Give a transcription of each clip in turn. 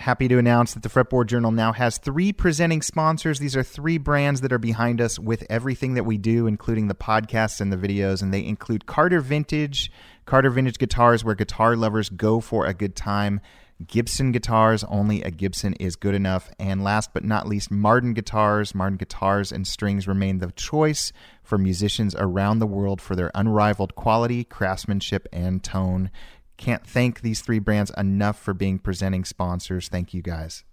Happy to announce that the Fretboard Journal now has 3 presenting sponsors. These are 3 brands that are behind us with everything that we do, including the podcasts and the videos, and they include Carter Vintage Guitars, where guitar lovers go for a good time. Gibson Guitars, only a Gibson is good enough. And last but not least, Martin Guitars. Martin Guitars and Strings remain the choice for musicians around the world for their unrivaled quality, craftsmanship, and tone. Can't thank these 3 brands enough for being presenting sponsors. Thank you, guys.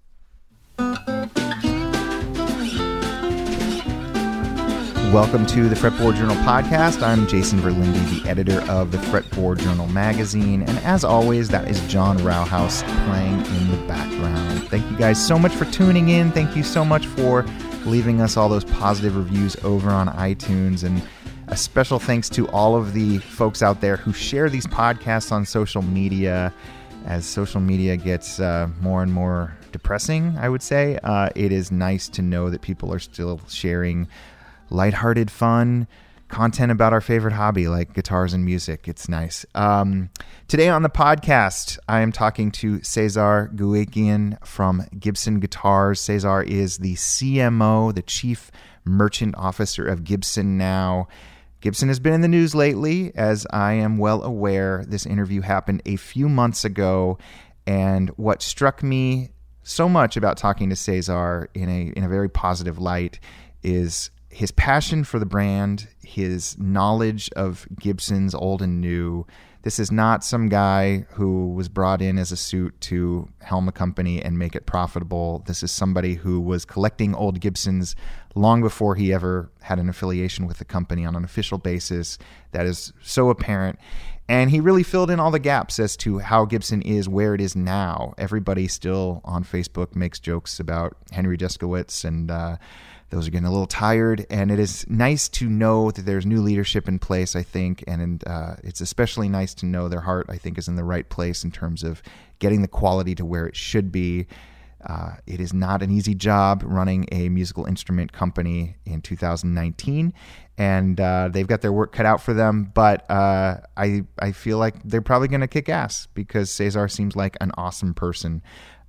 Welcome to the Fretboard Journal podcast. I'm Jason Verlinde, the editor of the Fretboard Journal magazine. And as always, that is John Rauhaus playing in the background. Thank you guys so much for tuning in. Thank you so much for leaving us all those positive reviews over on iTunes. And a special thanks to all of the folks out there who share these podcasts on social media. As social media gets more and more depressing, I would say, it is nice to know that people are still sharing lighthearted, fun content about our favorite hobby, like guitars and music. It's nice. Today on the podcast, I am talking to Cesar Gueguian from Gibson Guitars. Cesar is the CMO, the Chief Merchant Officer of Gibson now. Gibson has been in the news lately, as I am well aware. This interview happened a few months ago, and what struck me so much about talking to Cesar in a very positive light is his passion for the brand, his knowledge of Gibsons old and new. This is not some guy who was brought in as a suit to helm a company and make it profitable. This is somebody who was collecting old Gibsons long before he ever had an affiliation with the company on an official basis. That is so apparent. And he really filled in all the gaps as to how Gibson is where it is now. Everybody still on Facebook makes jokes about Henry Deskowitz, and those are getting a little tired, and it is nice to know that there's new leadership in place, I think, and it's especially nice to know their heart, I think, is in the right place in terms of getting the quality to where it should be. It is not an easy job running a musical instrument company in 2019, and they've got their work cut out for them, but I feel like they're probably going to kick ass because Cesar seems like an awesome person.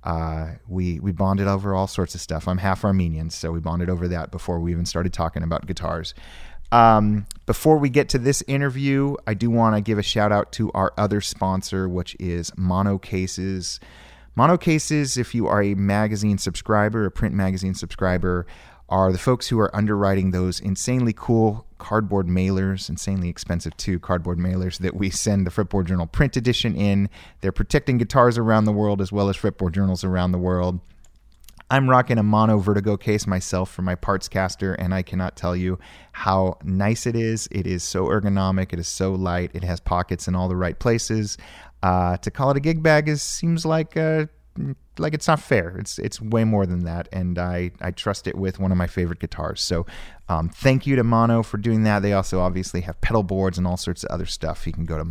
We bonded over all sorts of stuff. I'm half Armenian, so we bonded over that before we even started talking about guitars. Before we get to this interview, I do want to give a shout out to our other sponsor, which is Mono Cases. Mono Cases, if you are a magazine subscriber, a print magazine subscriber, are the folks who are underwriting those insanely cool cardboard mailers, insanely expensive too, cardboard mailers that we send the Fretboard Journal print edition in. They're protecting guitars around the world as well as Fretboard Journals around the world. I'm rocking a Mono Vertigo case myself for my parts caster, and I cannot tell you how nice it is. It is so ergonomic. It is so light. It has pockets in all the right places. To call it a gig bag seems like it's not fair. It's way more than that, and I trust it with one of my favorite guitars. So thank you to Mono for doing that. They also obviously have pedal boards and all sorts of other stuff. You can go to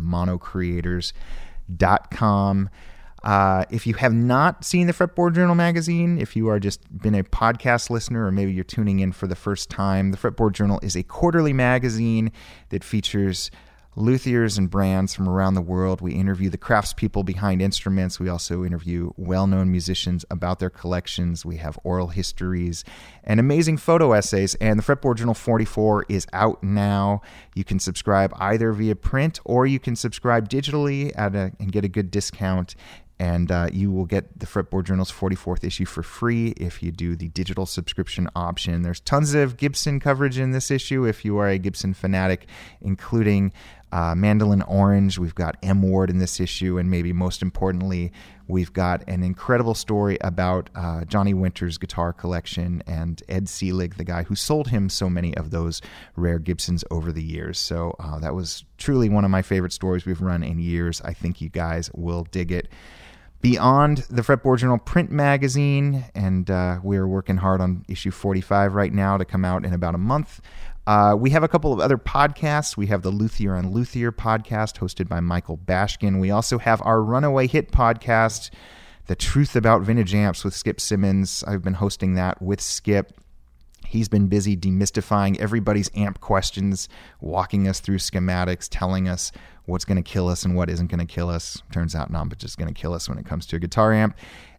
monocreators.com. If you have not seen the Fretboard Journal magazine, if you are just been a podcast listener or maybe you're tuning in for the first time, the Fretboard Journal is a quarterly magazine that features luthiers and brands from around the world. We interview the craftspeople behind instruments. We also interview well-known musicians about their collections. We have oral histories and amazing photo essays. And the Fretboard Journal 44 is out now. You can subscribe either via print or you can subscribe digitally and get a good discount. And you will get the Fretboard Journal's 44th issue for free if you do the digital subscription option. There's tons of Gibson coverage in this issue if you are a Gibson fanatic, including Mandolin Orange. We've got M. Ward in this issue, and maybe most importantly, we've got an incredible story about Johnny Winter's guitar collection and Ed Seelig, the guy who sold him so many of those rare Gibsons over the years. So that was truly one of my favorite stories we've run in years. I think you guys will dig it. Beyond the Fretboard Journal print magazine, and we're working hard on issue 45 right now to come out in about a month. We have a couple of other podcasts. We have the Luthier on Luthier podcast hosted by Michael Bashkin. We also have our Runaway Hit podcast, The Truth About Vintage Amps with Skip Simmons. I've been hosting that with Skip. He's been busy demystifying everybody's amp questions, walking us through schematics, telling us what's going to kill us and what isn't going to kill us. Turns out not, but just going to kill us when it comes to a guitar amp.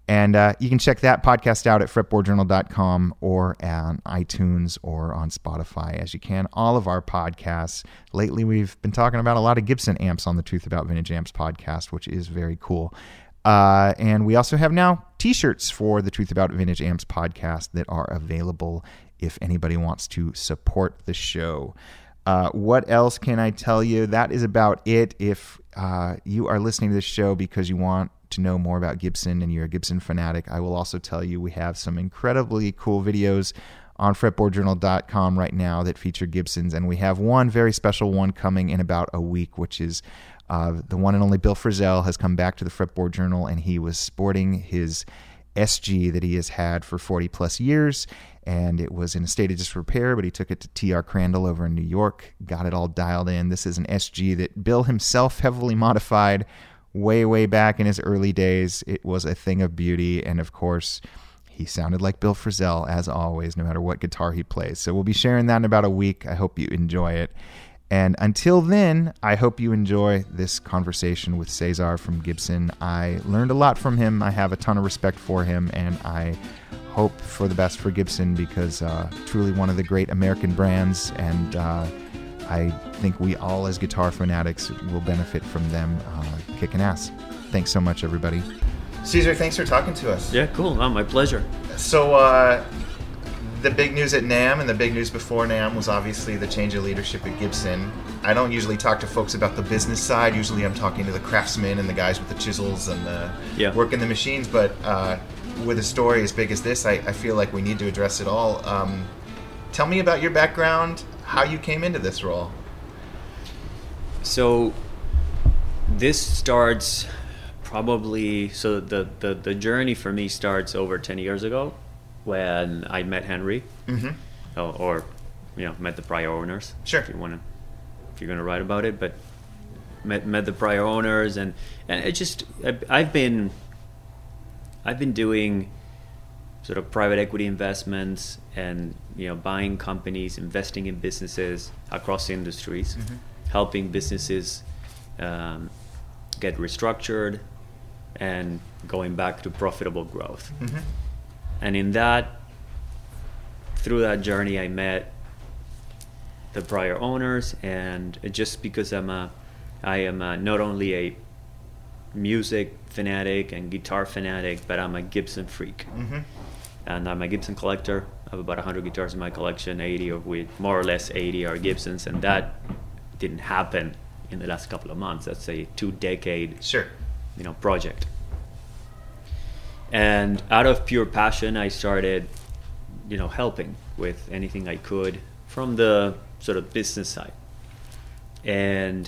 And you can check that podcast out at fretboardjournal.com or on iTunes or on Spotify, as you can all of our podcasts. Lately, we've been talking about a lot of Gibson amps on the Truth About Vintage Amps podcast, which is very cool. And we also have now T-shirts for the Truth About Vintage Amps podcast that are available if anybody wants to support the show. What else can I tell you? That is about it. If you are listening to this show because you want to know more about Gibson and you're a Gibson fanatic, I will also tell you we have some incredibly cool videos on fretboardjournal.com right now that feature Gibsons, and we have one very special one coming in about a week, which is the one and only Bill Frisell has come back to the Fretboard Journal, and he was sporting his SG that he has had for 40 plus years, and it was in a state of disrepair, but he took it to TR Crandall over in New York, got it all dialed in. This is an SG that Bill himself heavily modified way back in his early days. It was a thing of beauty, and of course, he sounded like Bill Frisell, as always, no matter what guitar he plays. So we'll be sharing that in about a week. I hope you enjoy it. And until then, I hope you enjoy this conversation with Cesar from Gibson. I learned a lot from him. I have a ton of respect for him, and I hope for the best for Gibson because truly one of the great American brands, and I think we all as guitar fanatics will benefit from them kicking ass. Thanks so much, everybody. Cesar, thanks for talking to us. Yeah, cool. Oh, my pleasure. So the big news at NAMM and the big news before NAMM was obviously the change of leadership at Gibson. I don't usually talk to folks about the business side. Usually I'm talking to the craftsmen and the guys with the chisels and the working the machines. But with a story as big as this, I feel like we need to address it all. Tell me about your background, how you came into this role. So this starts probably, so the journey for me starts over 10 years ago when I met Henry, or met the prior owners. Sure. If you're going to write about it, but met the prior owners, and it just I've been doing sort of private equity investments and buying companies, investing in businesses across industries, helping businesses get restructured and going back to profitable growth. And through that journey, I met the prior owners, and just because I am not only a music fanatic and guitar fanatic, but I'm a Gibson freak. And I'm a Gibson collector. I have about 100 guitars in my collection, 80 of which, more or less 80 are Gibsons, and that didn't happen in the last couple of months. That's a 2-decade project. And out of pure passion, I started, helping with anything I could from the sort of business side. And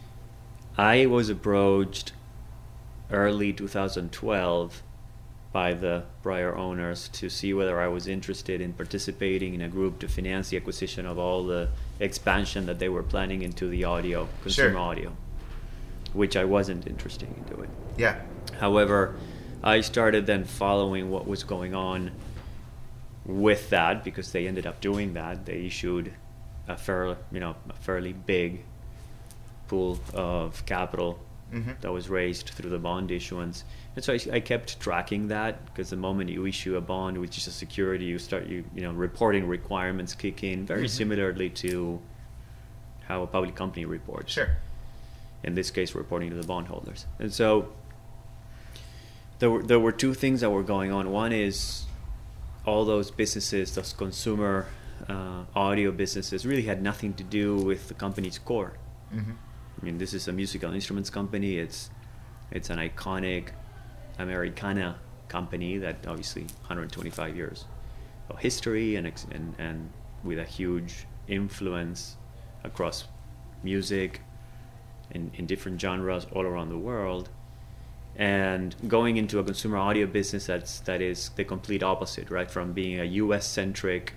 I was approached early 2012 by the prior owners to see whether I was interested in participating in a group to finance the acquisition of all the expansion that they were planning into the audio, consumer audio, which I wasn't interested in doing. Yeah. However, I started then following what was going on with that, because they ended up doing that. They issued a fairly big pool of capital that was raised through the bond issuance. And so I kept tracking that, because the moment you issue a bond, which is a security, you start reporting requirements kick in very similarly to how a public company reports. Sure. In this case, reporting to the bondholders. And so there were two things that were going on. One is all those businesses, those consumer audio businesses, really had nothing to do with the company's core. I mean, this is a musical instruments company. It's an iconic Americana company that obviously 125 years of history and with a huge influence across music in different genres all around the world. And going into a consumer audio business that is the complete opposite, right? From being a US-centric,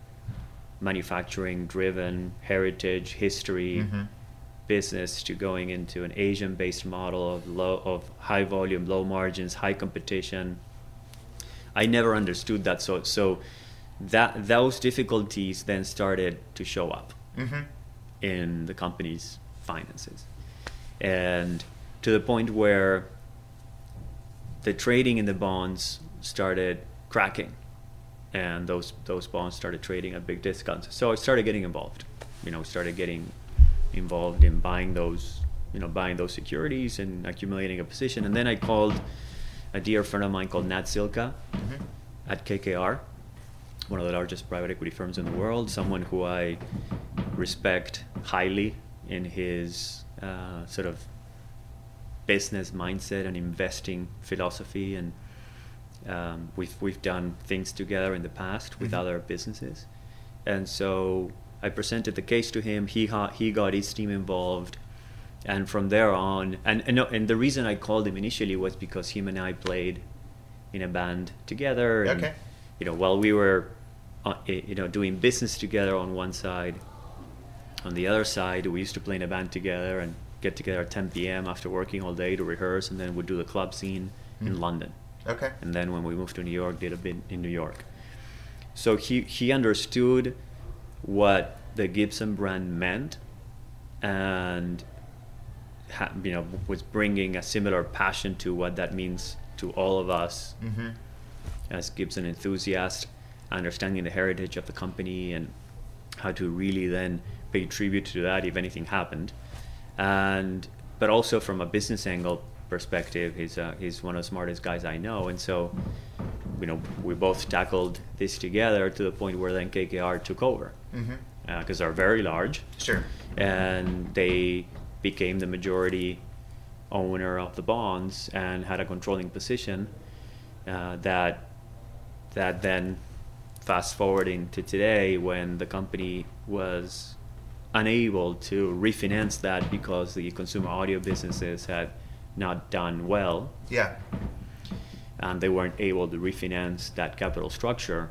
manufacturing-driven, heritage, history business to going into an Asian-based model of high volume, low margins, high competition. I never understood that. So those difficulties then started to show up in the company's finances, and to the point where the trading in the bonds started cracking, and those bonds started trading at big discounts. So I started getting involved. Started getting involved in buying those securities and accumulating a position. And then I called a dear friend of mine called Nat Silka at KKR, one of the largest private equity firms in the world, someone who I respect highly in his sort of business mindset and investing philosophy. And we've done things together in the past with other businesses. And so I presented the case to him. He got his team involved. And from there on, and the reason I called him initially was because him and I played in a band together. And, okay. While we were, doing business together on one side, on the other side, we used to play in a band together and get together at 10 p.m. after working all day to rehearse, and then we'd do the club scene in London. Okay. And then when we moved to New York, did a bit in New York. So he understood what the Gibson brand meant, and was bringing a similar passion to what that means to all of us as Gibson enthusiasts, understanding the heritage of the company and how to really then pay tribute to that if anything happened. But also from a business angle perspective, he's one of the smartest guys I know. And so, we both tackled this together to the point where then KKR took over. Because they're very large. Sure. And they became the majority owner of the bonds and had a controlling position that then fast forwarding to today, when the company was unable to refinance that because the consumer audio businesses had not done well. Yeah. And they weren't able to refinance that capital structure.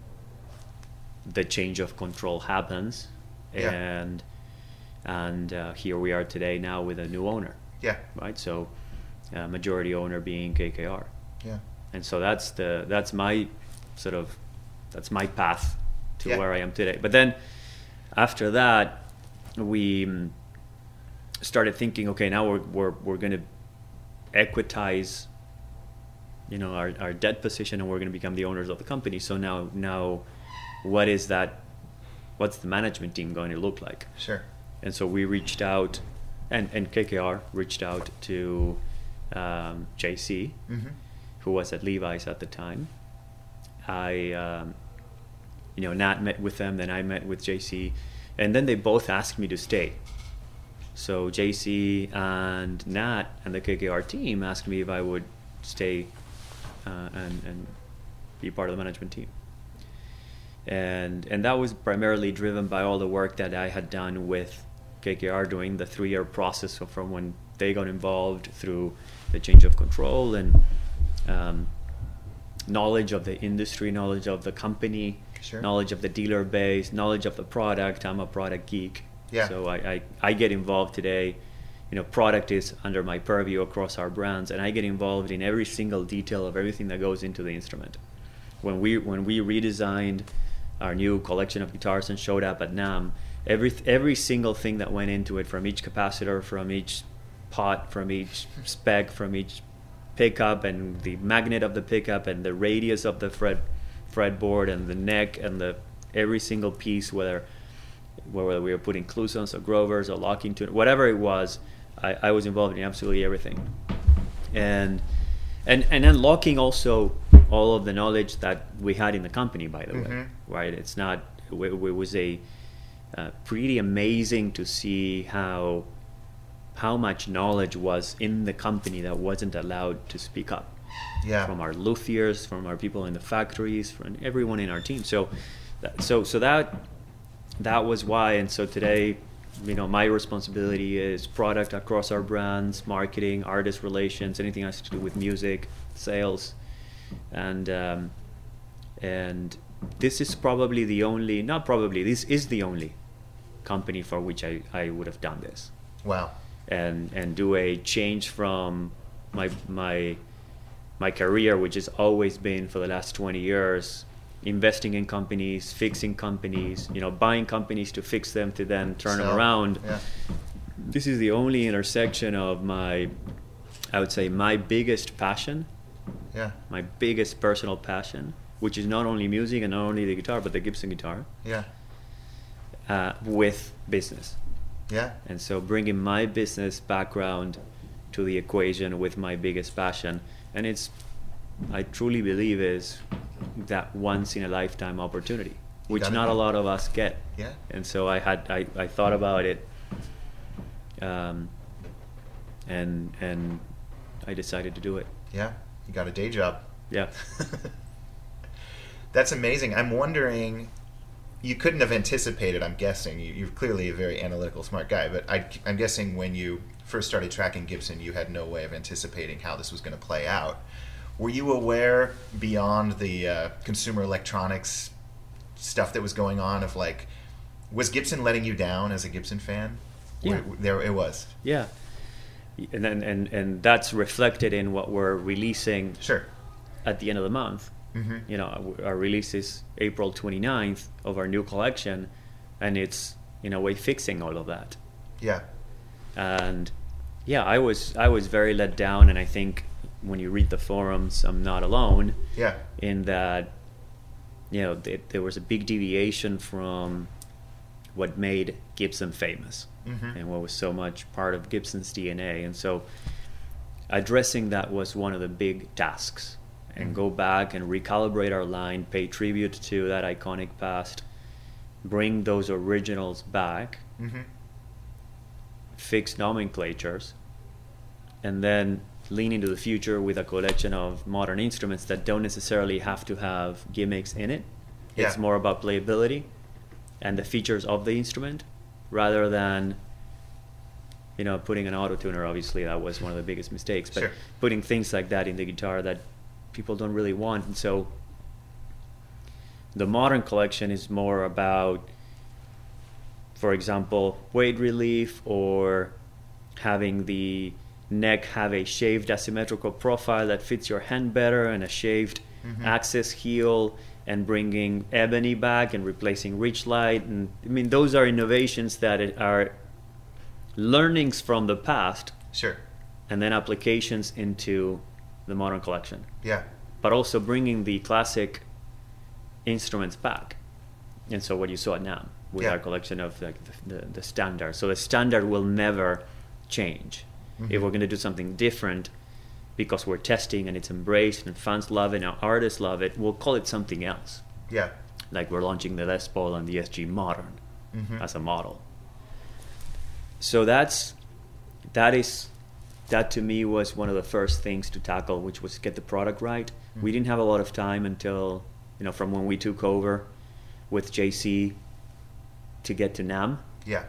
The change of control happens, and here we are today now with a new owner. Yeah. Right. So, majority owner being KKR. Yeah. And so that's my path to where I am today. But then after that, we started thinking, okay, now we're going to equitize, our debt position, and we're going to become the owners of the company. So now. What is that? What's the management team going to look like? Sure. And so we reached out, and KKR reached out to JC, who was at Levi's at the time. Nat met with them, then I met with JC, and then they both asked me to stay. So JC and Nat and the KKR team asked me if I would stay and be part of the management team. And that was primarily driven by all the work that I had done with KKR during the 3-year process, so from when they got involved through the change of control and knowledge of the industry, knowledge of the company, knowledge of the dealer base, knowledge of the product. I'm a product geek. Yeah. So I get involved today. Product is under my purview across our brands, and I get involved in every single detail of everything that goes into the instrument. When we redesigned our new collection of guitars and showed up at NAMM, every single thing that went into it, from each capacitor, from each pot, from each spec, from each pickup, and the magnet of the pickup, and the radius of the fretboard, and the neck, and every single piece, whether we were putting Clusons or Grovers or locking tune, whatever it was, I was involved in absolutely everything. And unlocking also all of the knowledge that we had in the company, by the way, right? It was pretty amazing to see how much knowledge was in the company that wasn't allowed to speak up. Yeah. From our luthiers, from our people in the factories, from everyone in our team. So that was why. And so today, my responsibility is product across our brands, marketing, artist relations, anything that has to do with music, sales, and this is probably this is the only company for which I would have done this. Wow. And do a change from my career, which has always been for the last 20 years, investing in companies, fixing companies, buying companies to fix them to then turn them around. Yeah. This is the only intersection of my biggest passion Yeah. My biggest personal passion, which is not only music and not only the guitar, but the Gibson guitar. Yeah. With business. Yeah. And so bringing my business background to the equation with my biggest passion, and I truly believe is that once in a lifetime opportunity, which not a lot of us get. Yeah. And so I thought about it, and I decided to do it. Yeah. You got a day job. Yeah. That's amazing. I'm wondering, you couldn't have anticipated, I'm guessing, you're clearly a very analytical, smart guy, but I'm guessing when you first started tracking Gibson, you had no way of anticipating how this was going to play out. Were you aware, beyond the consumer electronics stuff that was going on, of like, was Gibson letting you down as a Gibson fan? Yeah. There it was. Yeah. And that's reflected in what we're releasing Sure. at the end of the month. Mm-hmm. You know, our release is April 29th of our new collection, and it's in a way fixing all of that. Yeah. And yeah, I was very let down, and I think when you read the forums, I'm not alone. Yeah. In that, you know, there was a big deviation from what made Gibson famous, and what was so much part of Gibson's DNA. And so addressing that was one of the big tasks, and go back and recalibrate our line, pay tribute to that iconic past, bring those originals back, fix nomenclatures, and then lean into the future with a collection of modern instruments that don't necessarily have to have gimmicks in it. Yeah. It's more about playability and the features of the instrument, rather than, you know, putting an auto tuner. Obviously that was one of the biggest mistakes, but Sure. putting things like that in the guitar that people don't really want. And so the modern collection is more about, for example, weight relief, or having the neck have a shaved asymmetrical profile that fits your hand better, and a shaved access heel, and bringing ebony back and replacing Richlight. And I mean, those are innovations that are learnings from the past, Sure. and then applications into the modern collection. Yeah. But also bringing the classic instruments back. And so what you saw at NAMM with Yeah. our collection of the standard. So the standard will never change. If we're going to do something different because we're testing and it's embraced and fans love it and our artists love it, we'll call it something else. Yeah. Like we're launching the Les Paul and the SG Modern as a model. So that to me was one of the first things to tackle, which was get the product right. We didn't have a lot of time until, you know, from when we took over with JC to get to NAMM. Yeah.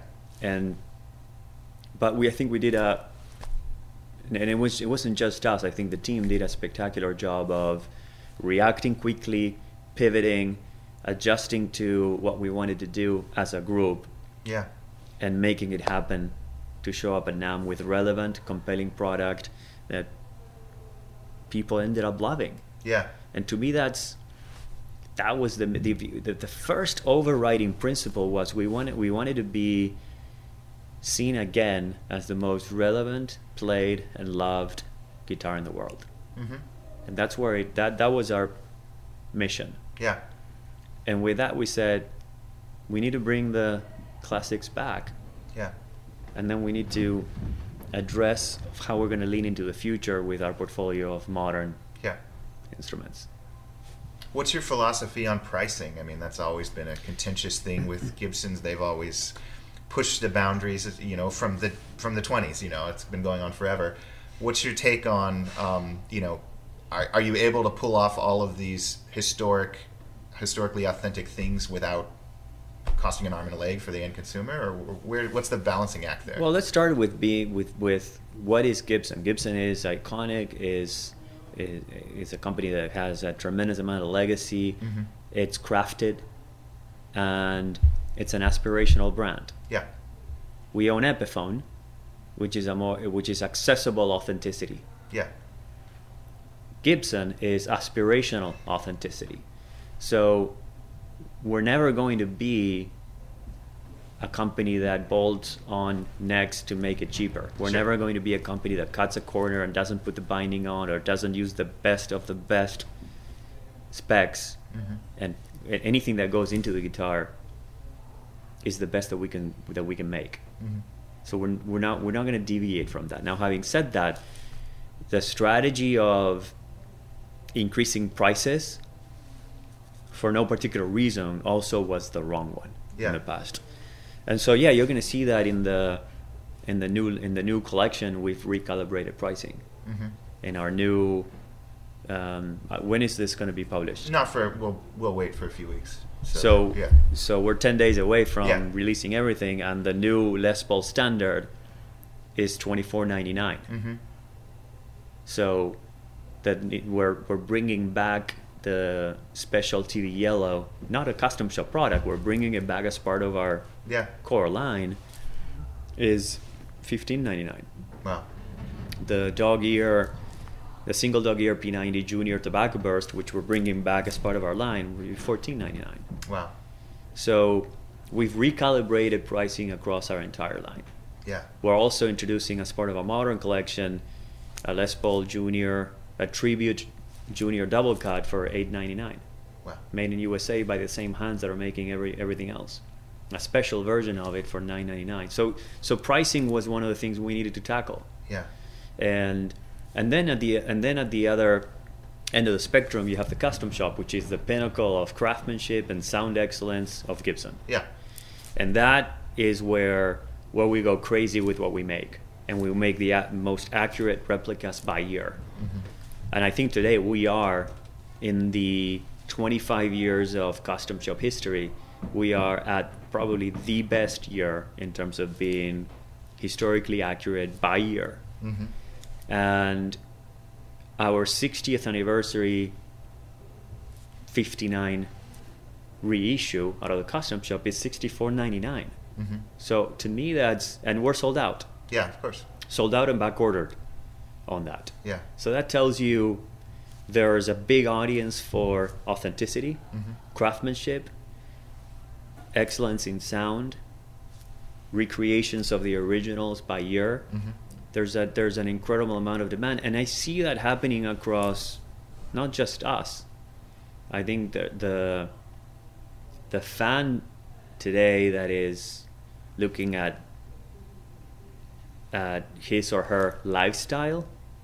But I think we did and it wasn't just us. I think the team did a spectacular job of reacting quickly, pivoting, adjusting to what we wanted to do as a group. Yeah. And making it happen to show up at NAMM with relevant, compelling product that people ended up loving. Yeah. And to me, that was the first overriding principle was we wanted to be seen again as the most relevant, played, and loved guitar in the world. And that's where that was our mission. Yeah. And with that, we said we need to bring the classics back. Yeah. And then we need to address how we're going to lean into the future with our portfolio of modern instruments. What's your philosophy on pricing? I mean, that's always been a contentious thing with Gibsons. They've always pushed the boundaries, you know, from the 20s. You know, it's been going on forever. What's your take on, you know, are you able to pull off all of these historically authentic things without costing an arm and a leg for the end consumer, or what's the balancing act there? Well, let's start with what is Gibson. Gibson is iconic, is a company that has a tremendous amount of legacy. It's crafted, and it's an aspirational brand. Yeah. We own Epiphone, which is accessible authenticity. Yeah. Gibson is aspirational authenticity. So we're never going to be a company that bolts on necks to make it cheaper. We're never going to be a company that cuts a corner and doesn't put the binding on or doesn't use the best of the best specs. And anything that goes into the guitar is the best that we can make. So we're not going to deviate from that. Now, having said that, the strategy of increasing prices for no particular reason also was the wrong one in the past. And so you're going to see that in the new collection. We've recalibrated pricing in our new. When is this going to be published? Not for we'll wait for a few weeks. So we're 10 days away from releasing everything, and the new Les Paul Standard is $24.99. So that we're bringing back the specialty yellow, not a custom shop product. We're bringing it back as part of our core line. Is $15.99. Wow. The dog ear. The single dog ear P90 Junior Tobacco Burst, which we're bringing back as part of our line, will be $14.99. Wow. So we've recalibrated pricing across our entire line. Yeah. We're also introducing, as part of our modern collection, a Les Paul Junior, a Tribute Junior Double Cut for $8.99. Wow. Made in USA by the same hands that are making everything else. A special version of it for $9.99. So pricing was one of the things we needed to tackle. Yeah. And then at the other end of the spectrum, you have the custom shop, which is the pinnacle of craftsmanship and sound excellence of Gibson. Yeah. And that is where we go crazy with what we make, and we make the most accurate replicas by year. And I think today we are, in the 25 years of custom shop history, we are at probably the best year in terms of being historically accurate by year. And our 60th anniversary 59 reissue out of the custom shop is $64.99. So to me, and we're sold out. Yeah, of course. Sold out and back ordered on that. Yeah. So that tells you there's a big audience for authenticity, craftsmanship, excellence in sound, recreations of the originals by year. There's an incredible amount of demand, and I see that happening across not just us. I think the fan today that is looking at his or her lifestyle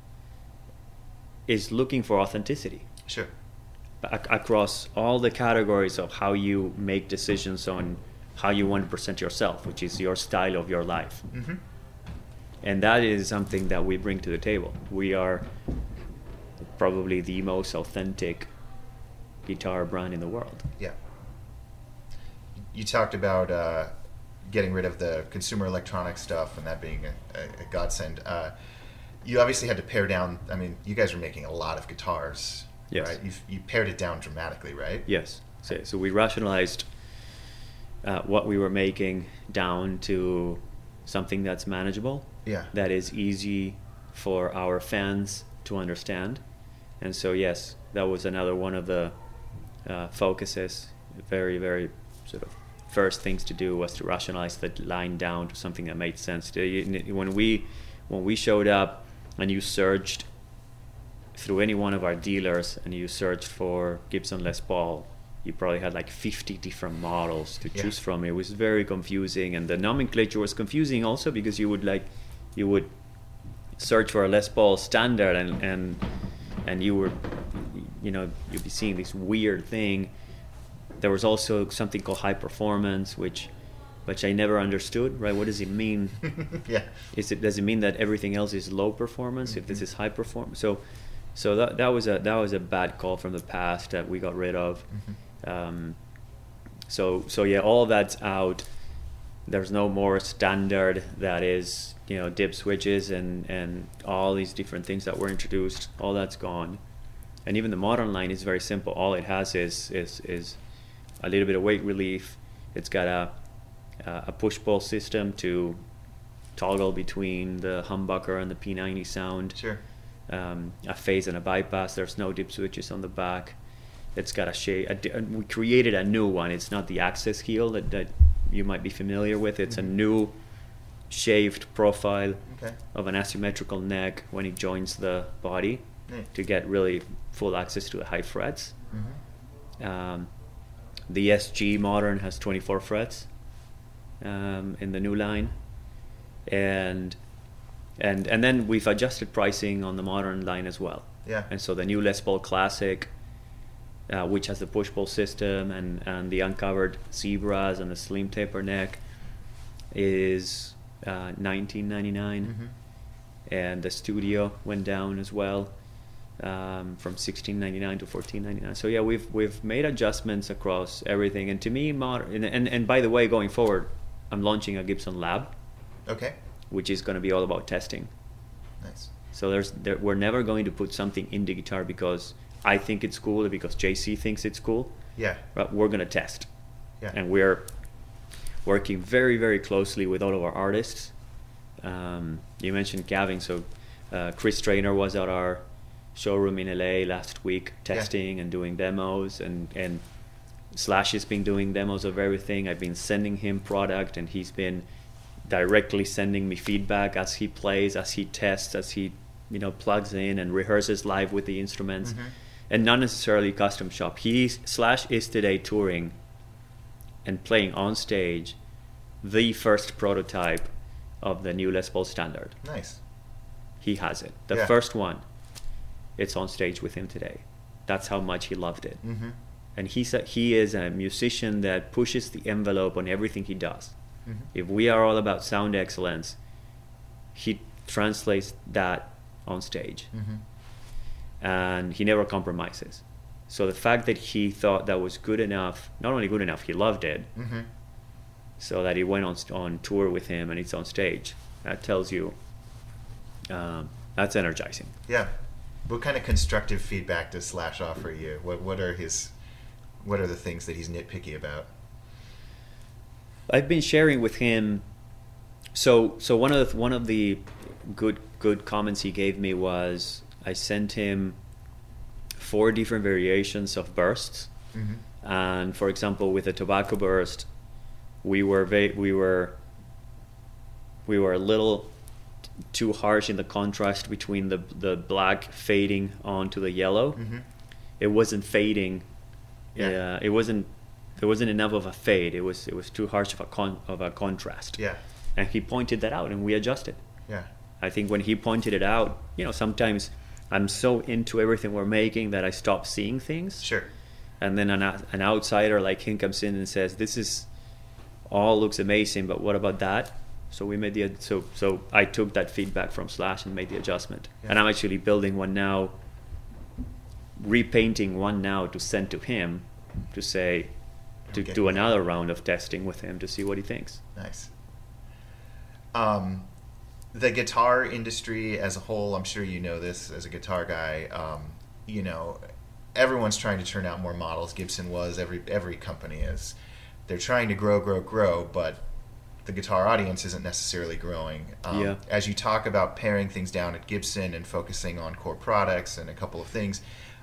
is looking for authenticity. Sure. Across all the categories of how you make decisions on how you want to present yourself, which is your style of your life. And that is something that we bring to the table. We are probably the most authentic guitar brand in the world. Yeah. You talked about getting rid of the consumer electronic stuff and that being a godsend. You obviously had to pare down. I mean, you guys are making a lot of guitars, right? You pared it down dramatically, right? Yes. So we rationalized what we were making down to something that's manageable. Yeah. That is easy for our fans to understand. And so, yes, that was another one of the focuses. Very, very sort of first things to do was to rationalize the line down to something that made sense. When we showed up and you searched through any one of our dealers and you searched for Gibson Les Paul, you probably had like 50 different models to choose from. It was very confusing, and the nomenclature was confusing also because you would search for a Les Paul Standard and you'd be seeing this weird thing. There was also something called high performance, which I never understood. Right? What does it mean? Does it mean that everything else is low performance if this is high performance? So that was a bad call from the past that we got rid of. So yeah, all of that's out. There's no more standard that is dip switches and all these different things that were introduced. All that's gone, and even the modern line is very simple. All it has is a little bit of weight relief. It's got a push-pull system to toggle between the humbucker and the P90 sound. Sure. A phase and a bypass. There's no dip switches on the back. It's got a shade. We created a new one. It's not the access heel that you might be familiar with. It's a new shaved profile Okay. of an asymmetrical neck when it joins the body Neat. to get really full access to the high frets. Mm-hmm. The SG Modern has 24 frets in the new line, and then we've adjusted pricing on the Modern line as well. Yeah. And so the new Les Paul Classic, which has the push-pull system and the uncovered zebras and the slim taper neck, is $19.99, Mm-hmm. and the Studio went down as well, from $16.99 to $14.99. So yeah, we've made adjustments across everything. And to me, and by the way, going forward, I'm launching a Gibson Lab, Okay. which is going to be all about testing. Nice. So we're never going to put something in the guitar because I think it's cool or because JC thinks it's cool. Yeah. But we're going to test. Yeah. And we're working very, very closely with all of our artists. You mentioned Gavin, so Chris Traynor was at our showroom in LA last week testing and doing demos, and Slash has been doing demos of everything. I've been sending him product, and he's been directly sending me feedback as he plays, as he tests, as he plugs in and rehearses live with the instruments. Mm-hmm. And not necessarily custom shop. Slash is today touring and playing on stage the first prototype of the new Les Paul Standard. Nice. He has it. The Yeah. first one. It's on stage with him today. That's how much he loved it. Mm-hmm. And he is a musician that pushes the envelope on everything he does. Mm-hmm. If we are all about sound excellence, he translates that on stage. Mm-hmm. And he never compromises. So the fact that he thought that was good enough, not only good enough, he loved it, Mm-hmm. so that he went on tour with him and it's on stage, that tells you that's energizing. Yeah. What kind of constructive feedback does Slash offer you? What are the things that he's nitpicky about? I've been sharing with him. So one of the good comments he gave me was I sent him 4 different variations of bursts, Mm-hmm. and for example, with the tobacco burst, we were a little too harsh in the contrast between the black fading onto the yellow. Mm-hmm. It wasn't fading. Yeah. There wasn't enough of a fade. It was too harsh of a contrast. Yeah. And he pointed that out, and we adjusted. Yeah. I think when he pointed it out, sometimes I'm so into everything we're making that I stop seeing things. Sure. And then an outsider like him comes in and says, "This is all looks amazing, but what about that?" So we made so I took that feedback from Slash and made the adjustment. Yeah. And I'm actually building one now, repainting one now to send to him to say to Okay. do another round of testing with him to see what he thinks. Nice. The guitar industry as a whole, I'm sure you know this as a guitar guy, everyone's trying to turn out more models. Gibson was, every company is. They're trying to grow, but the guitar audience isn't necessarily growing. Yeah. As you talk about paring things down at Gibson and focusing on core products and a couple of things,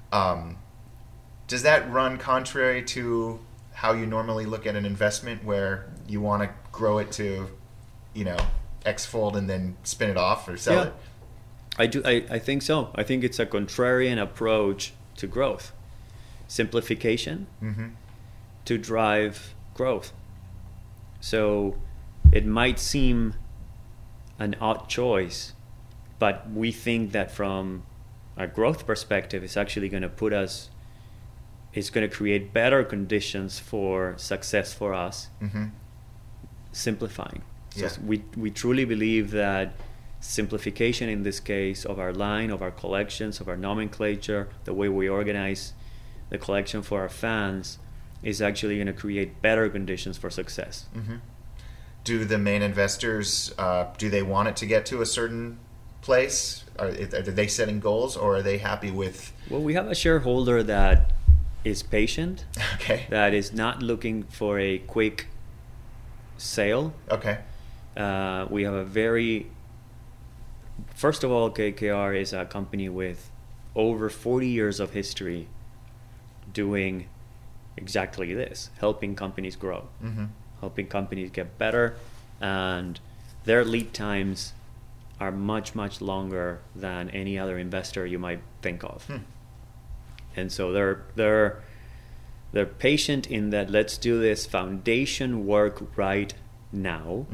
does that run contrary to how you normally look at an investment where you want to grow it to, X-fold and then spin it off or sell it? I think so. I think it's a contrarian approach to growth. Simplification Mm-hmm. to drive growth. So it might seem an odd choice, but we think that from a growth perspective, it's actually going to it's going to create better conditions for success for us, Mm-hmm. simplifying. So Yeah. we truly believe that simplification in this case of our line, of our collections, of our nomenclature, the way we organize the collection for our fans is actually going to create better conditions for success. Mm-hmm. Do the main investors, do they want it to get to a certain place? Are they setting goals, or are they happy with... Well, we have a shareholder that is patient, Okay. that is not looking for a quick sale. Okay. We have first of all, KKR is a company with over 40 years of history doing exactly this, helping companies grow. Mm-hmm. helping companies get better, and their lead times are much, much longer than any other investor you might think of. And so they're patient in that, let's do this foundation work right now,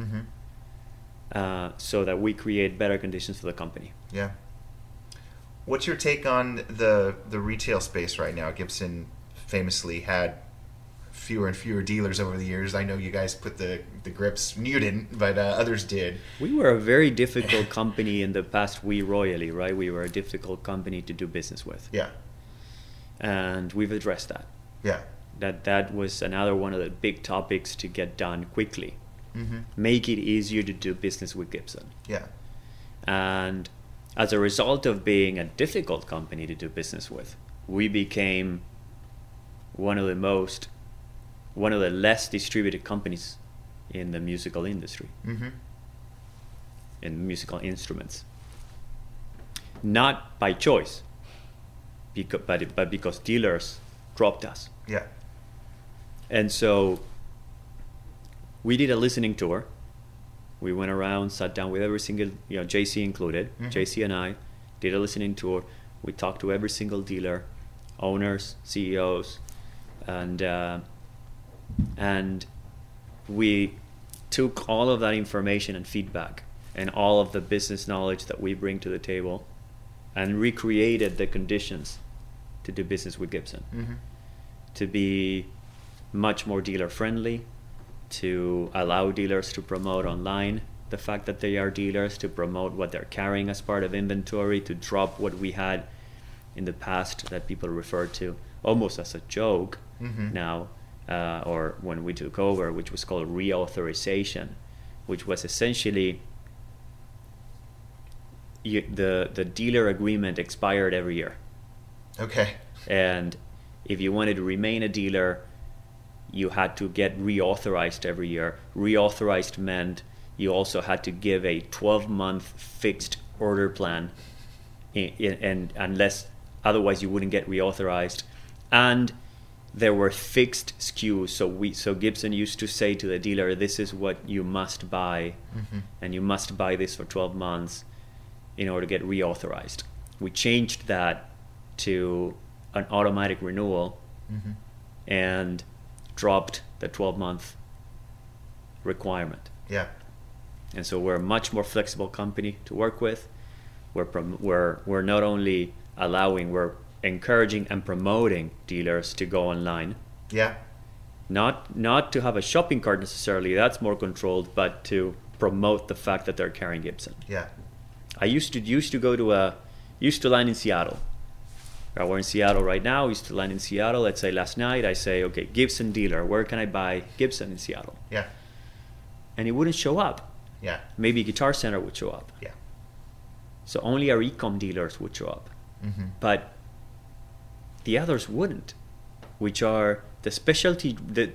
so that we create better conditions for the company. Yeah. What's your take on the retail space right now? Gibson famously had fewer and fewer dealers over the years. I know you guys put the grips, you didn't, but others did. We were a very difficult company in the past, we royally, right? We were a difficult company to do business with. Yeah. And we've addressed that. Yeah. That was another one of the big topics to get done quickly. Make it easier to do business with Gibson. Yeah. And as a result of being a difficult company to do business with, we became one of the less distributed companies in the musical industry, in musical instruments. Not by choice, but because dealers dropped us. Yeah. And so we did a listening tour. We went around, sat down with every single, JC included, JC and I did a listening tour. We talked to every single dealer, owners, CEOs, and we took all of that information and feedback and all of the business knowledge that we bring to the table and recreated the conditions to do business with Gibson, to be much more dealer friendly, to allow dealers to promote online the fact that they are dealers, to promote what they're carrying as part of inventory, to drop what we had in the past that people referred to almost as a joke now, or when we took over, which was called reauthorization, which was essentially the dealer agreement expired every year. Okay. And if you wanted to remain a dealer, you had to get reauthorized every year. Reauthorized meant you also had to give a 12-month fixed order plan, and unless otherwise you wouldn't get reauthorized. And there were fixed SKUs. So Gibson used to say to the dealer, "This is what you must buy, and you must buy this for 12 months in order to get reauthorized." We changed that to an automatic renewal, and dropped the 12-month requirement. Yeah. And so we're a much more flexible company to work with. We're not only allowing, we're encouraging and promoting dealers to go online. Yeah. Not to have a shopping cart necessarily, that's more controlled, but to promote the fact that they're carrying Gibson. Yeah. I used to land in Seattle. We're in Seattle right now. Used to land in Seattle. Let's say last night I say, okay, Gibson dealer, where can I buy Gibson in Seattle? Yeah. And it wouldn't show up. Yeah. Maybe Guitar Center would show up. Yeah. So only our e-com dealers would show up. But the others wouldn't, which are the specialty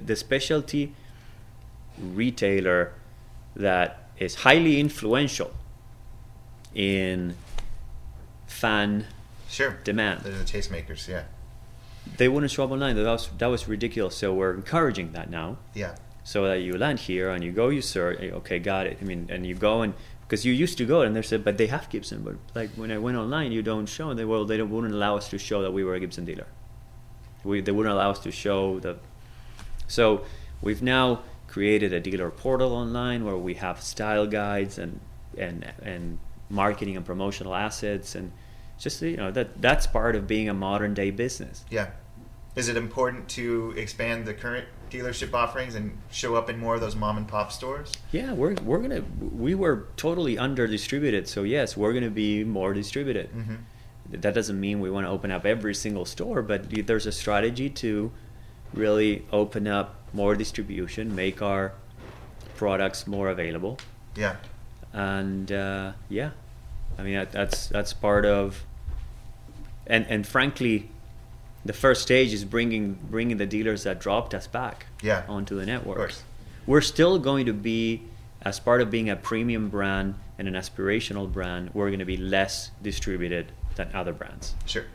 retailer that is highly influential in fan demand. They're the tastemakers, yeah. They wouldn't show up online. That was ridiculous. So we're encouraging that now. Yeah. So that you land here and you go, you search, okay, got it. I mean, and you go and because you used to go and they said, but they have Gibson. But like when I went online, you don't show. And they wouldn't allow us to show that we were a Gibson dealer. They wouldn't allow us to show the. So we've now created a dealer portal online where we have style guides and marketing and promotional assets, and just that's part of being a modern day business. Yeah. Is it important to expand the current dealership offerings and show up in more of those mom and pop stores? Yeah, we were totally under distributed, so yes, we're gonna be more distributed. That doesn't mean we want to open up every single store, but there's a strategy to really open up more distribution, make our products more available. Yeah. And yeah, I mean that's part of, and frankly, the first stage is bringing the dealers that dropped us back onto the networks. We're still going to be, as part of being a premium brand and an aspirational brand, we're going to be less distributed than other brands. Sure.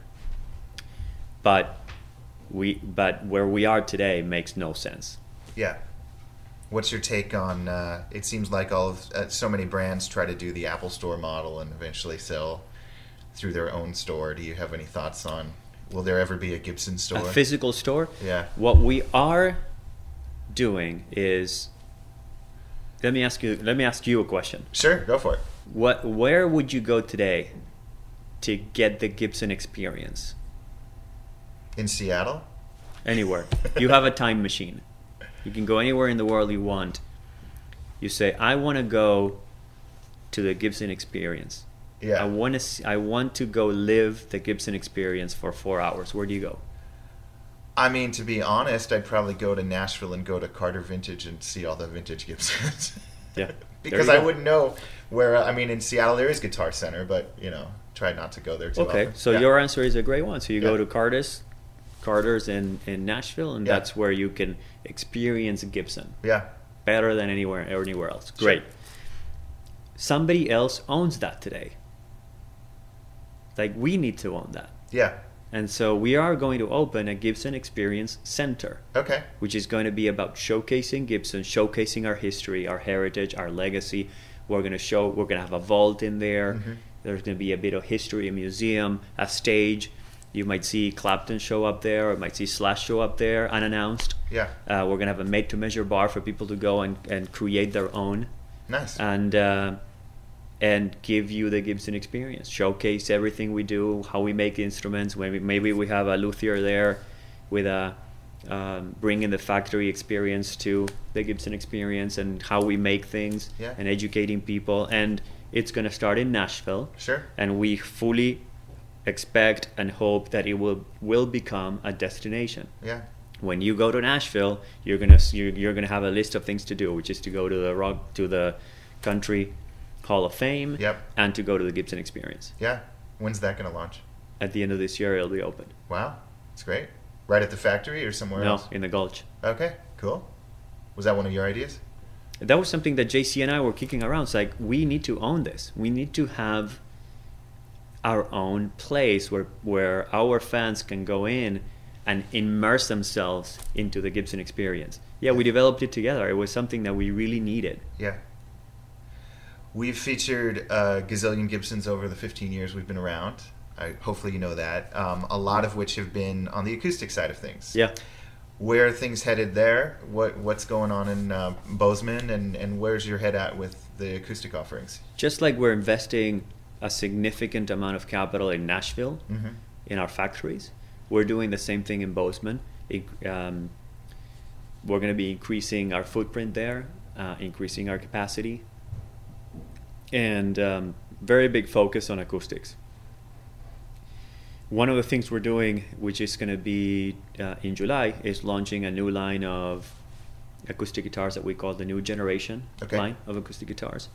But where we are today makes no sense. Yeah. What's your take on? It seems like so many brands try to do the Apple Store model and eventually sell through their own store. Do you have any thoughts on? Will there ever be a Gibson store? A physical store? Yeah. What we are doing is, let me ask you a question. Sure, go for it. Where would you go today to get the Gibson experience? In Seattle? Anywhere. You have a time machine. You can go anywhere in the world you want. You say, I want to go to the Gibson experience. Yeah. I want to go live the Gibson experience for 4 hours. Where do you go? I mean, to be honest, I'd probably go to Nashville and go to Carter Vintage and see all the vintage Gibsons. Yeah. Because I wouldn't know where. I mean, in Seattle there is Guitar Center, but try not to go there too often. Okay, so yeah. your answer is a great one. So you go to Carter's in Nashville, and that's where you can experience Gibson. Yeah. Better than anywhere else. Great. Sure. Somebody else owns that today. Like, we need to own that. Yeah. And so we are going to open a Gibson Experience Center. Okay. Which is going to be about showcasing Gibson, showcasing our history, our heritage, our legacy. We're going to have a vault in there. Mm-hmm. There's going to be a bit of history, a museum, a stage. You might see Clapton show up there, or you might see Slash show up there unannounced. Yeah. We're going to have a made-to-measure bar for people to go and create their own. Nice. And give you the Gibson experience. Showcase everything we do, how we make instruments. Maybe we have a luthier there with bringing the factory experience to the Gibson experience and how we make things and educating people. And it's going to start in Nashville. Sure. And we fully expect and hope that it will become a destination. Yeah. When you go to Nashville, you're gonna have a list of things to do, which is to go to the country Hall of Fame, and to go to the Gibson experience. Yeah. When's that going to launch? At the end of this year, it'll be open. Wow. That's great. Right at the factory or somewhere else? No, in the Gulch. Okay, cool. Was that one of your ideas? That was something that JC and I were kicking around. It's like, we need to own this. We need to have our own place where our fans can go in and immerse themselves into the Gibson experience. Yeah, we developed it together. It was something that we really needed. Yeah. We've featured a gazillion Gibsons over the 15 years we've been around. Hopefully you know that. A lot of which have been on the acoustic side of things. Yeah. Where are things headed there? What's going on in Bozeman, and where's your head at with the acoustic offerings? Just like we're investing a significant amount of capital in Nashville, in our factories, we're doing the same thing in Bozeman. We're going to be increasing our footprint there, increasing our capacity, and very big focus on acoustics. One of the things we're doing, which is going to be in July, is launching a new line of acoustic guitars that we call the New Generation line of acoustic guitars.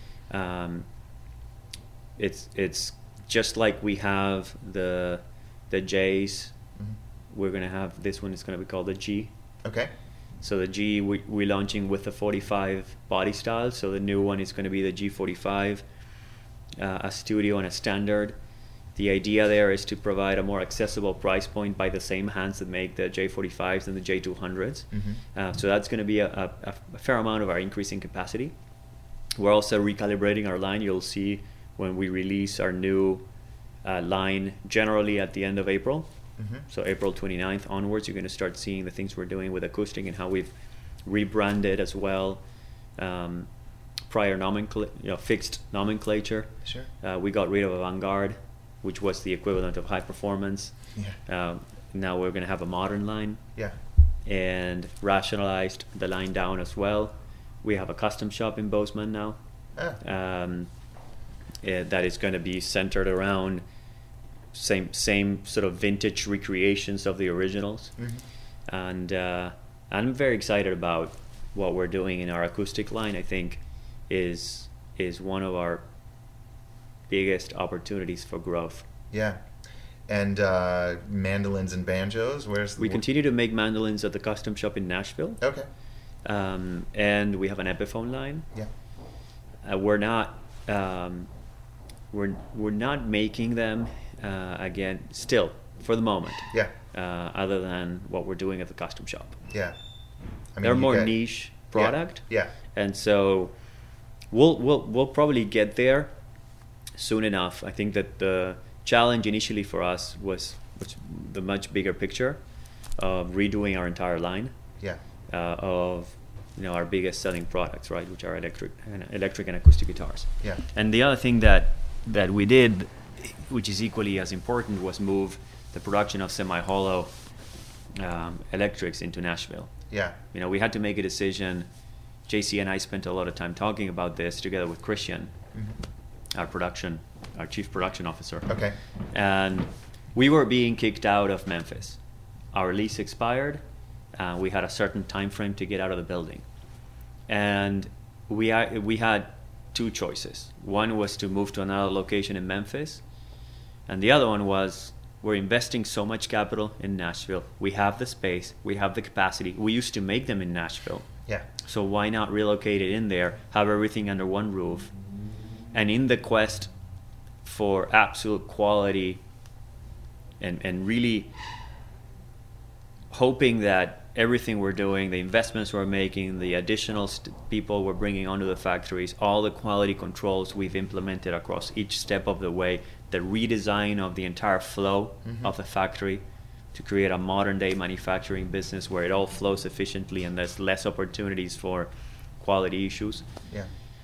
It's just like we have the J's. We're going to have this one. Is going to be called the G. Okay. So the G we're launching with the 45 body style. So the new one is going to be the G45, a studio and a standard. The idea there is to provide a more accessible price point by the same hands that make the J45s and the J200s. So that's going to be a fair amount of our increasing capacity. We're also recalibrating our line. You'll see when we release our new line generally at the end of April. So April 29th onwards, you're going to start seeing the things we're doing with acoustic and how we've rebranded as well. Prior fixed nomenclature. Sure. We got rid of Avant-Garde, which was the equivalent of high performance. Now we're going to have a modern line. And rationalized the line down as well. We have a custom shop in Bozeman now. That is going to be centered around same sort of vintage recreations of the originals. And I'm very excited about what we're doing in our acoustic line. I think is one of our biggest opportunities for growth. Yeah. And mandolins and banjos, we continue to make mandolins at the custom shop in Nashville. Okay. And we have an Epiphone line. We're not making them again still for the moment. Other than what we're doing at the custom shop. I mean, they're more niche product. Yeah. And so we'll probably get there soon enough. I think that the challenge initially for us was the much bigger picture of redoing our entire line. Yeah. Of our biggest selling products, right, which are electric and acoustic guitars. Yeah. And the other thing that we did, which is equally as important, was move the production of semi-hollow electrics into Nashville. Yeah. We had to make a decision. JC and I spent a lot of time talking about this together with Christian, our chief production officer. Okay. And we were being kicked out of Memphis. Our lease expired. We had a certain time frame to get out of the building. And we had two choices. One was to move to another location in Memphis. And the other one was, we're investing so much capital in Nashville. We have the space. We have the capacity. We used to make them in Nashville. Yeah. So why not relocate it in there, have everything under one roof? And in the quest for absolute quality and really hoping that everything we're doing, the investments we're making, the additional people we're bringing onto the factories, all the quality controls we've implemented across each step of the way, the redesign of the entire flow of the factory to create a modern day manufacturing business where it all flows efficiently and there's less opportunities for quality issues. Yeah.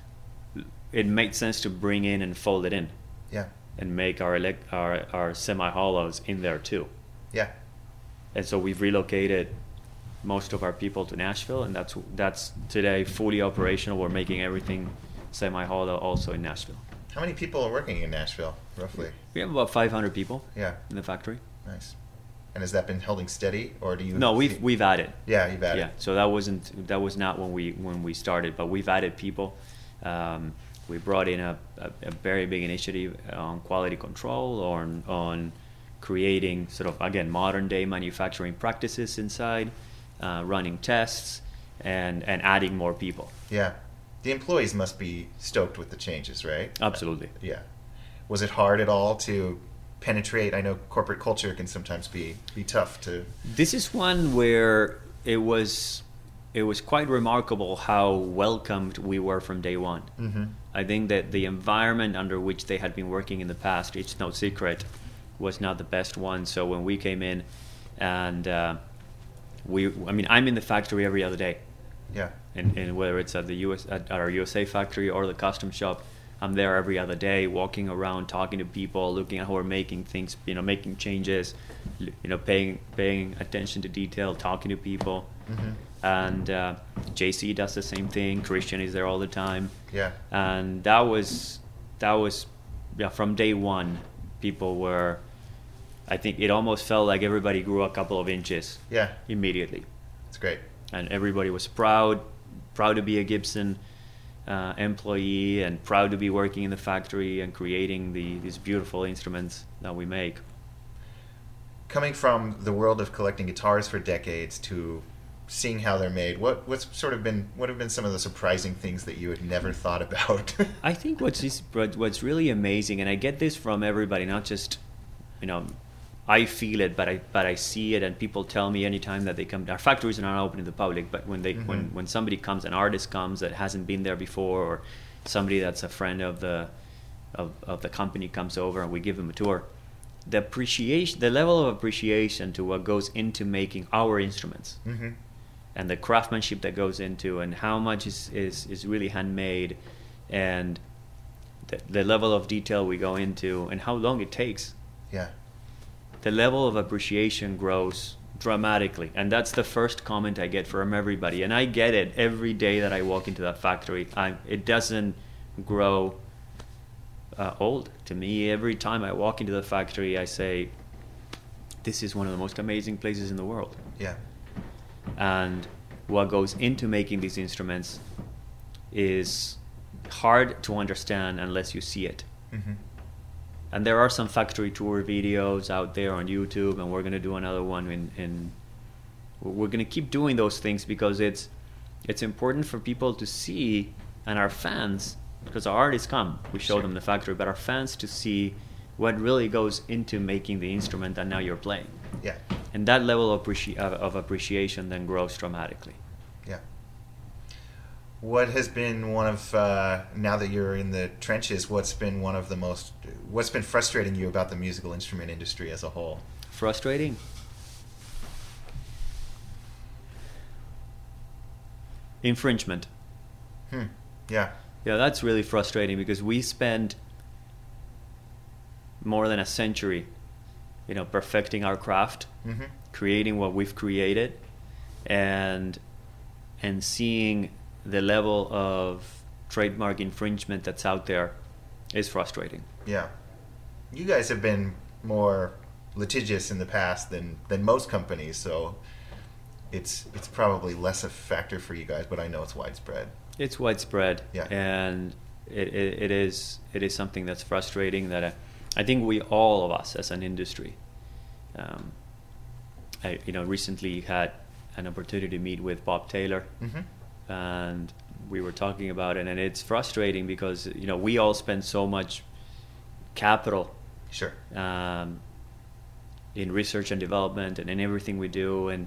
It made sense to bring in and fold it in. Yeah. And make our semi-hollows in there too. Yeah. And so we've relocated most of our people to Nashville, and that's today fully operational. We're making everything semi-hollow also in Nashville. How many people are working in Nashville, roughly? We have about 500 people. Yeah. In the factory. Nice. And has that been holding steady, or do you? No, we've added. Yeah, you've added. Yeah. So that was not when we started, but we've added people. We brought in a very big initiative on quality control, or on creating sort of, again, modern day manufacturing practices inside, running tests, and adding more people. Yeah. The employees must be stoked with the changes, right? Absolutely. Yeah. Was it hard at all to penetrate? I know corporate culture can sometimes be tough to... This is one where it was quite remarkable how welcomed we were from day one. Mm-hmm. I think that the environment under which they had been working in the past, it's no secret, was not the best one. So when we came in, and I'm in the factory every other day. Yeah. And whether it's at our USA factory or the custom shop, I'm there every other day, walking around, talking to people, looking at how we're making things, making changes, paying attention to detail, talking to people. Mm-hmm. And JC does the same thing. Christian is there all the time. Yeah. And that was from day one, people were, I think it almost felt like everybody grew a couple of inches. Yeah. Immediately. That's great. And everybody was proud to be a Gibson employee, and proud to be working in the factory and creating these beautiful instruments that we make. Coming from the world of collecting guitars for decades to seeing how they're made, what have been some of the surprising things that you had never thought about? I think what's really amazing, and I get this from everybody, not just I feel it, but I see it, and people tell me anytime that they come. Our factories are not open to the public, but when when somebody comes, an artist comes that hasn't been there before, or somebody that's a friend of the company comes over, and we give them a tour, the level of appreciation to what goes into making our instruments, mm-hmm. and the craftsmanship that goes into, and how much is really handmade, and the level of detail we go into, and how long it takes. Yeah. The level of appreciation grows dramatically, and that's the first comment I get from everybody, and I get it every day that I walk into that factory. It doesn't grow old to me. Every time I walk into the factory, I say, this is one of the most amazing places in the world. Yeah. And what goes into making these instruments is hard to understand unless you see it. Mm-hmm. And there are some factory tour videos out there on YouTube, and we're going to do another one. We're going to keep doing those things because it's important for people to see, and our fans, because our artists come, we show them the factory, but our fans to see what really goes into making the instrument that now you're playing. Yeah. And that level of appreciation then grows dramatically. Yeah. What has been one of, now that you're in the trenches, what's been frustrating you about the musical instrument industry as a whole? Frustrating? Infringement. Yeah. Yeah, that's really frustrating because we spend more than a century, perfecting our craft, creating what we've created, and seeing the level of trademark infringement that's out there is frustrating. Yeah. You guys have been more litigious in the past than most companies, so it's probably less a factor for you guys, but I know it's widespread. It's widespread, yeah. And it is something that's frustrating that I think all of us as an industry, I recently had an opportunity to meet with Bob Taylor, and we were talking about it, and it's frustrating because we all spend so much capital, sure, in research and development and in everything we do, and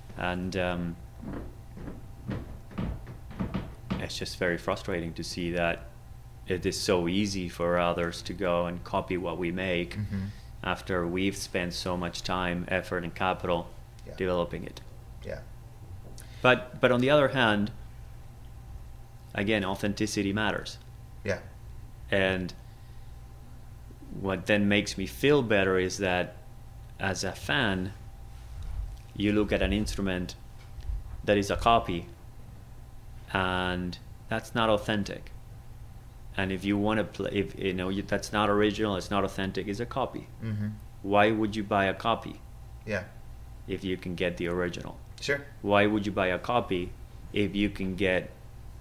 it's just very frustrating to see that it is so easy for others to go and copy what we make after we've spent so much time, effort, and capital developing it. Yeah. But on the other hand, again, authenticity matters. Yeah. And what then makes me feel better is that as a fan, you look at an instrument that is a copy, and that's not authentic. And if you want to play, if that's not original, it's not authentic, it's a copy. Why would you buy a copy? Yeah. If you can get the original. Sure. Why would you buy a copy if you can get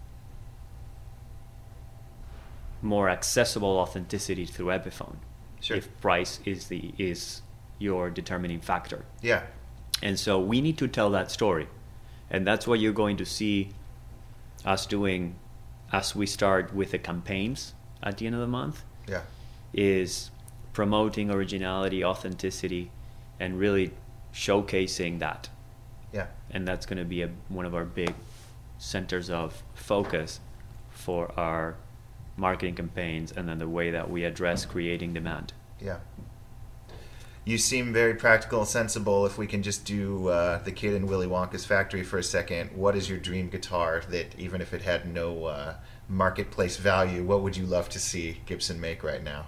more accessible authenticity through Epiphone? Sure. If price is your determining factor. Yeah. And so we need to tell that story. And that's what you're going to see us doing as we start with the campaigns at the end of the month. Yeah. Is promoting originality, authenticity, and really showcasing that. Yeah. And that's going to be one of our big centers of focus for our marketing campaigns, and then the way that we address creating demand. Yeah. You seem very practical and sensible. If we can just do the kid in Willy Wonka's factory for a second, what is your dream guitar that, even if it had no marketplace value, what would you love to see Gibson make right now?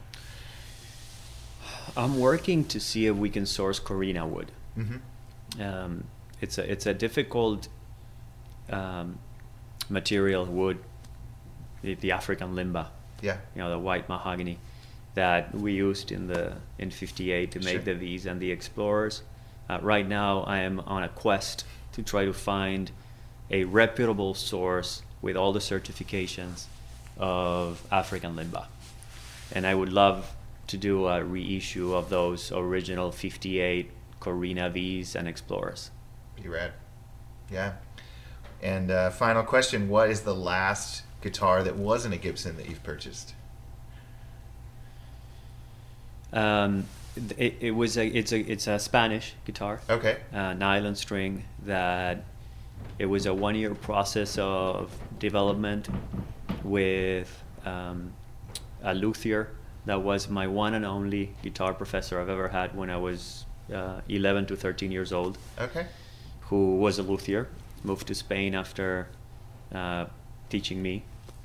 I'm working to see if we can source Corina wood. It's a difficult material, wood, the African limba. Yeah. The white mahogany that we used in 58 to make Sure. the V's and the Explorers. Right now I am on a quest to try to find a reputable source with all the certifications of African limba. And I would love to do a reissue of those original 58 Corina V's and Explorers. Pretty rad. Yeah. And final question, what is the last guitar that wasn't a Gibson that you've purchased? It's a Spanish guitar. Okay. Nylon string that it was a 1-year process of development with a luthier that was my one and only guitar professor I've ever had when I was 11 to 13 years old. Okay. Who was a luthier, moved to Spain after teaching me,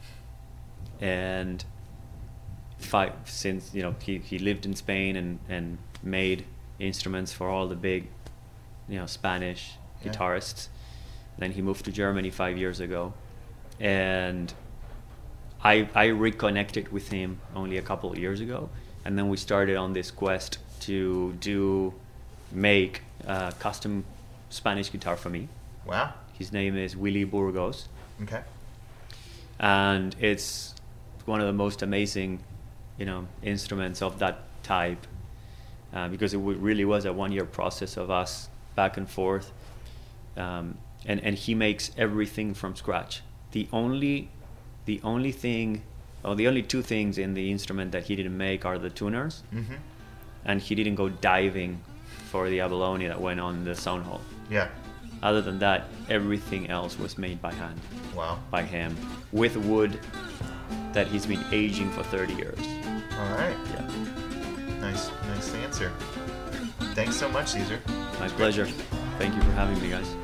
and since he lived in Spain and made instruments for all the big Spanish guitarists. Then he moved to Germany 5 years ago, and I reconnected with him only a couple of years ago, and then we started on this quest to make a custom Spanish guitar for me. Wow. His name is Willy Burgos. Okay. And it's one of the most amazing instruments of that type, because it really was a 1-year process of us back and forth, and he makes everything from scratch. The only two things in the instrument that he didn't make are the tuners, and he didn't go diving for the abalone that went on the sound hole. Yeah. Other than that, everything else was made by hand, Wow. by him, with wood that he's been aging for 30 years. All right. Yeah. Nice answer. Thanks so much, Cesar. My pleasure. Thank you for having me, guys.